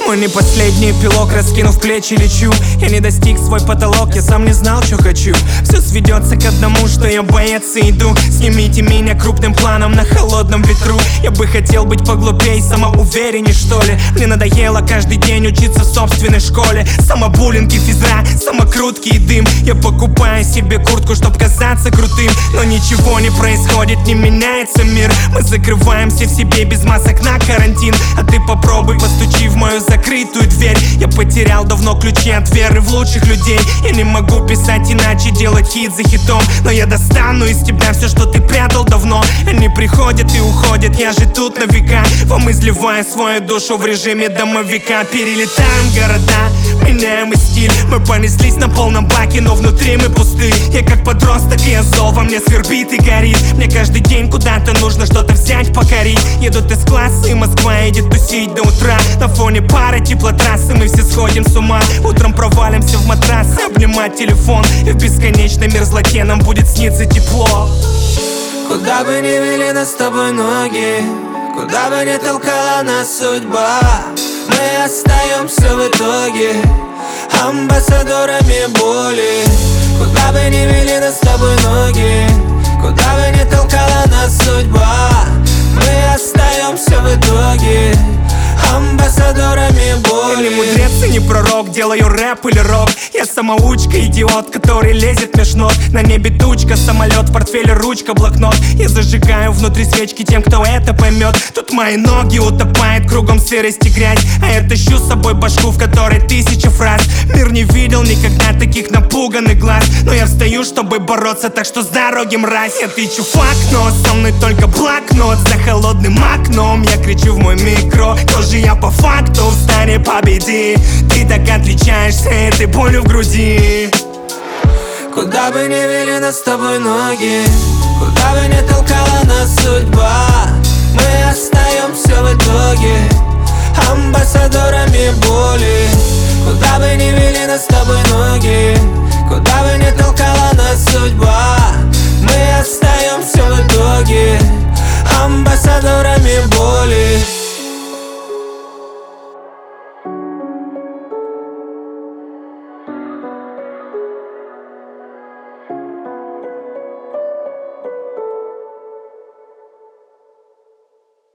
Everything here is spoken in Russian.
Мой не последний эпилог, раскинув плечи лечу. Я не достиг свой потолок, я сам не знал, что хочу. Все сведется к одному, что я боец и иду. Снимите меня крупным планом на холодном ветру. Я бы хотел быть поглупей, самоуверенней, что ли. Мне надоело каждый день учиться в собственной школе. Самобуллинг и физра, самокрутки и дым. Я покупаю себе куртку, чтоб казаться крутым. Но ничего не происходит, не меняется мир. Мы закрываемся в себе без масок на карантин. А ты попробуй, постучи в мою закрытую дверь. Я потерял давно ключи от веры в лучших людей. Я не могу писать иначе, делать хит за хитом. Но я достану из тебя все, что ты прятал давно. Они приходят и уходят, я же тут на века. Вам изливаю свою душу в режиме домовика. Перелетаем города, меняем и стиль. Мы понеслись на полном баке, но внутри мы пусты. Я как подросток, и я зол, во мне свербит и горит. Мне каждый день куда-то нужно что-то взять, покорить. Едут из класса, и Москва едет тусить до утра. На фоне пары теплотрассы мы все сходим с ума. Утром провалимся в матрасы, обнимать телефон. И в бесконечной мерзлоте нам будет сниться тепло. Куда бы ни вели нас с тобой ноги, куда бы ни толкала нас судьба, мы остаемся в итоге амбассадорами боли. Куда бы ни вели нас с тобой ноги, куда бы ни толкала нас судьба, мы остаемся в итоге амбассадорами боли. Я не мудрец и не пророк, делаю рэп или рок. Я самоучка, идиот, который лезет меж ног. На небе тучка, самолет, в портфеле ручка, блокнот. Я зажигаю внутри свечки тем, кто это поймет. Тут мои ноги утопают, кругом сырость и грязь. А я тащу с собой башку, в которой 1000 фраз. Мир не видел никогда таких напуганных глаз. Но я встаю, чтобы бороться, так что с дороги, мразь. Я тычу фак, но со мной только блокнот. За холодным окном я кричу в мой микро. Тоже я по факту, встань и победи. Ты так отличаешься этой болью в груди. Куда бы ни вели нас с тобой ноги, куда бы ни толкала нас судьба, мы остаемся в итоге амбассадорами боли. Куда бы ни вели нас с тобой ноги, куда бы ни толкала нас судьба, мы остаемся в итоге амбассадорами